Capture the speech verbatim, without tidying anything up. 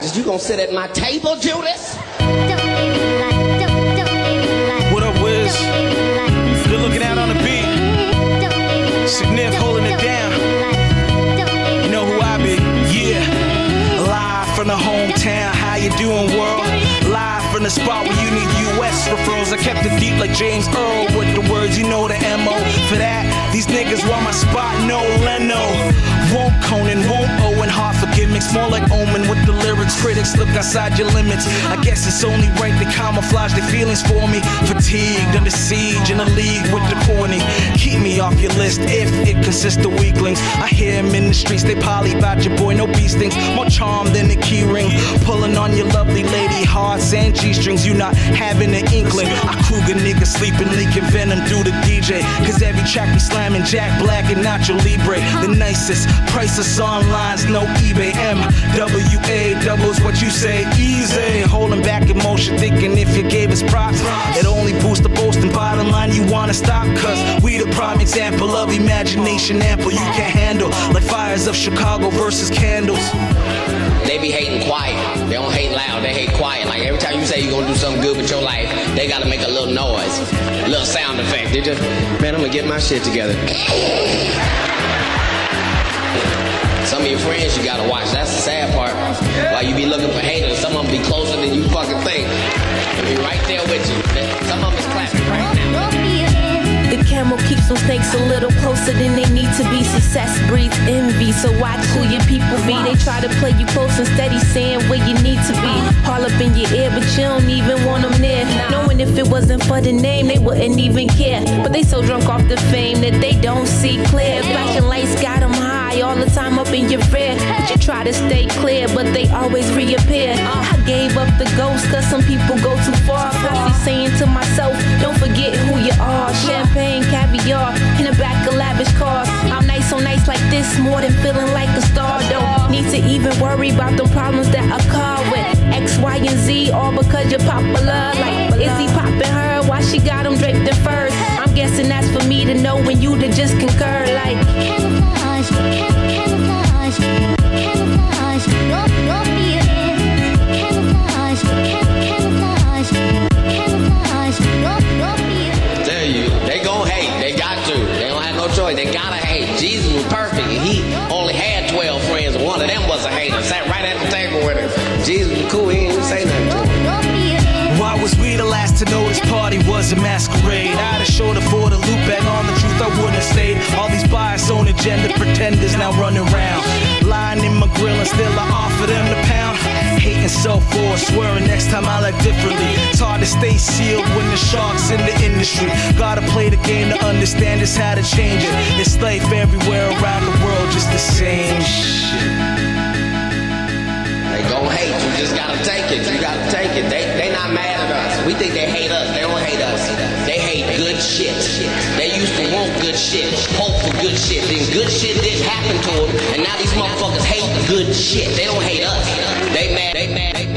You gonna sit at my table, Judas? What up, Wiz? Good looking out on the beat. Signif holding it down. You know who I be? Yeah. Live from the hometown. How you doing, world? Live from the spot where you need U S referrals. I kept it deep like James Earl with the words, you know the M O. For that, these niggas want my spot, no Leno. Won't Conan, won't Owen Hart for gimmicks. More like Omen with the lyrics. Critics look outside your limits. I guess it's only right to camouflage their feelings for me. Fatigued, under siege, in a league with the corny. Keep me off your list if it consists of weaklings. I hear them in the streets, they poly about your boy, no beast things. More charm than a key ring. Pulling on your lovely lady hearts and G-strings. You not having an inkling. I Kruger niggas sleeping, leaking venom through the D J. Cause every track we slamming Jack Black and Nacho Libre. The nicest, priceless online's no eBay. M W A doubles what you say, easy. Holding back emotion, thinking if you gave us props, it only boosts the boasting. Bottom line, you wanna stop, cause we the prime example of imagination ample. You can't handle like fires of Chicago versus candles. They be hating quiet. They don't hate loud, they hate quiet. Like every time you say you're gonna do something good with your life, they gotta make a little noise, a little sound effect. They just, man, I'm gonna get my shit together. Some of your friends you gotta watch. That's the sad part. While you be looking for haters, some of them be closer than you fucking think. They be right there with you. Some of them is clapping right now. The camel keeps some snakes a little closer than they need to be. Success breeds envy, so watch who your people be. They try to play you close instead of saying where you need to be. All up in your ear, but you don't even want them near. Knowing if it wasn't for the name, they wouldn't even care. But they so drunk off the fame that they don't see clear. Flashing lights got them high all the time up in your rear. But you try to stay clear, but they always reappear. I gave up the ghost cause some people go too far. Probably saying to myself, don't forget who you are. Champagne, caviar, in the back of lavish cars. I'm nice, so nice like this, more than feeling like a star. Don't need to even worry about the problems that I call with X, Y, and Z, all because you're popular. Like, is he popping her? Why she got him draped in furs? I'm guessing that's for me to know when you to just concur. Like, camouflage, camouflage, camouflage, no, no feeling. Camouflage, camouflage, camouflage, no, no feeling. Tell you, they gon' hate. They got to. They don't have no choice. They gotta hate. Jesus was perfect, and he only had twelve friends, and one of them was a hater. Sat right at the table with him. Jesus was cool. He didn't even say nothing to him. Why was we the last to know this party was a masquerade? I'd have showed her for the loop back on the truth, I wouldn't have stayed. All these bias on agenda pretenders now running around, lying in my grill and still I offer them the pound. Hating self-force, swearing next time I like differently. It's hard to stay sealed when the shark's in the industry. Gotta play the game to understand just how to change it. It's life everywhere around the world, just the same shit. They gon' hate. You just gotta take it. You gotta take it. They they not mad at us. We think they hate us. They don't hate us. They hate good shit. They used to want good shit, hope for good shit. Then good shit didn't happen to them, and now these motherfuckers hate good shit. They don't hate us. They mad. They mad. They